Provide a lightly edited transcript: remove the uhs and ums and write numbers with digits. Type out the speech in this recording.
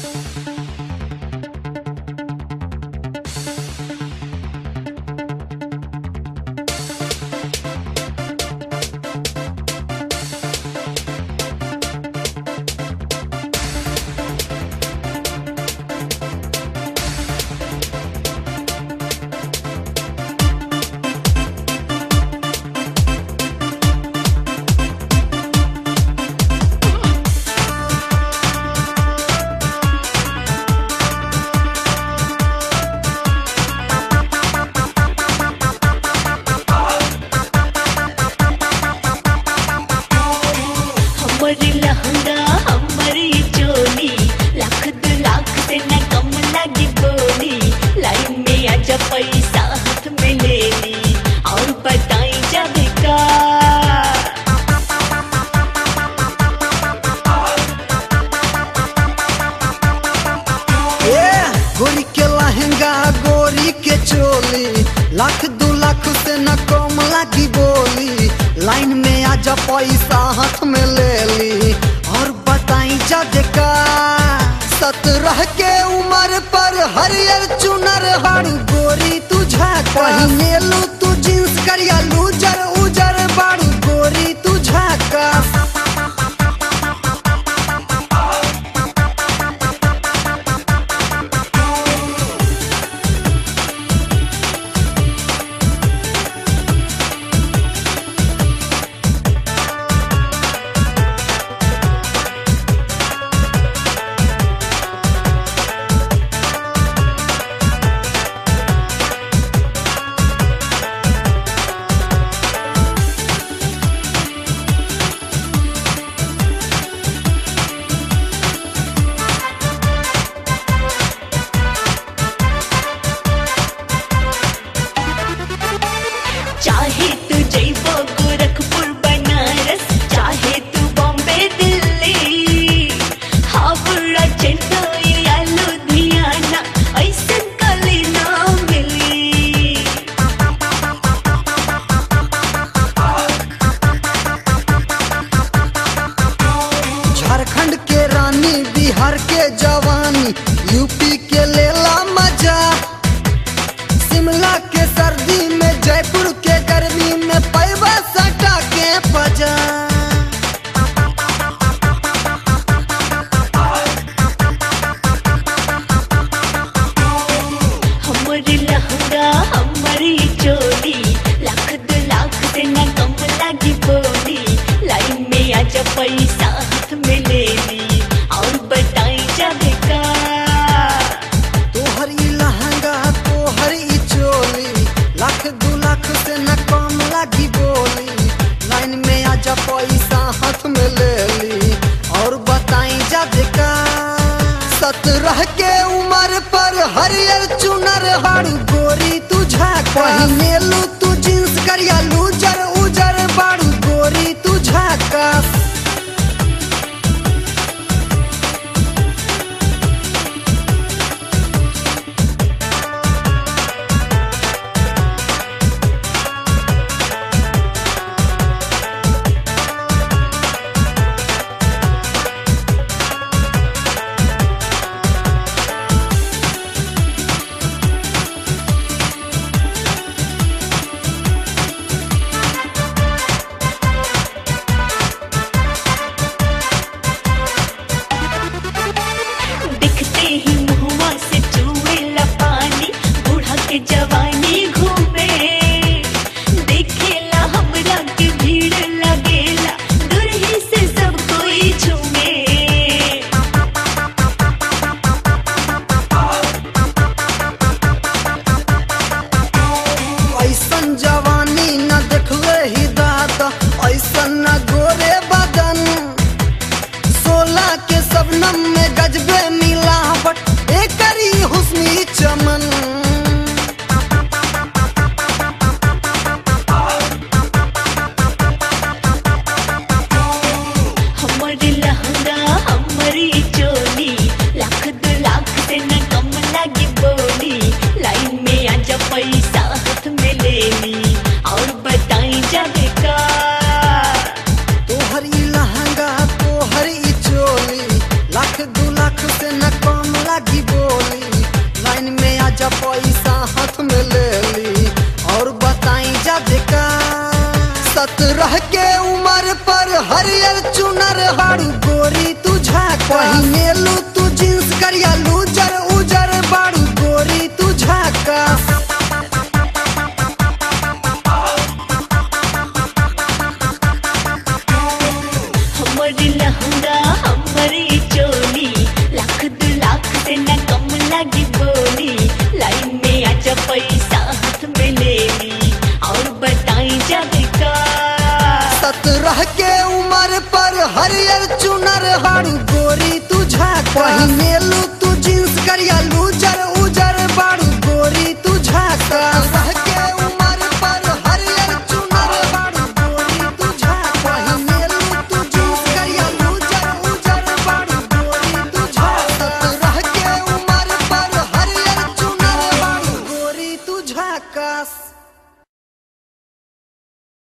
पैसा हाथ में ले ली और बताई जब का गोरी के लहंगा गोरी के चोली लाख 2 लाख से न कम लगी बोली। लाइन में आजा पैसा हाथ में ले ली और बताई जब का 17 के उम्र पर हरियर चुनर हारू गोरी तुझा पहिने लू तू जींस करिया लूजर उजर बारू गोरी तुझा का। चाहे तू जइबो गोरखपुर बनारस चाहे तू बॉम्बे दिल्ली हावड़ा चेन्नई या लुधियाना ऐसन कली ना मिली। झारखंड के रानी बिहार के जवानी यूपी के लेला मजा शिमला के सर्दी में जयपुर के गर्मी में पैबा सटा के पजा। हमारी लहंगा हमारी चोली लाख 2 लाख से न कम लगी बोली। लाइन में आजा पैसा हाथ में ले ली और बताई जब का तोहर ई लहंगा तोहर ई चोली लाख 2 लाख से न कम लगी बोली। लाइन में आजा पैसा हाथ में ले ली और बताई जब का 17 के उम्र पर हरियर चुनर हारू गोरी तुझा पहिने लू तू जींस करिया लूजर उजर बारू गोरी तुझा का। हरियर चुनर हारू गोरी तू झाका पहिनेलू तू जींस करिया लूजर उजर बारू गोरी तू झाका हमरी लहंगा हमरी चोली लाख दू लाख से न कम लगी बोली लाइन में आजा पैसा हाथ में ले ली और बताई जब का 17 के उम्र पर हरियर चुनर हारू गोरी तू झाका पहिनेलू तू जींस करिया लूजर उजर बारू गोरी तू झाका 17 के उम्र पर हरियर चुनर हारू गोरी तू झाका पहिनेलू तू जींस करिया लूजर उजर बारू गोरी तू झाका 17 के उम्र पर हरियर चुनर हारू गोरी तू झाका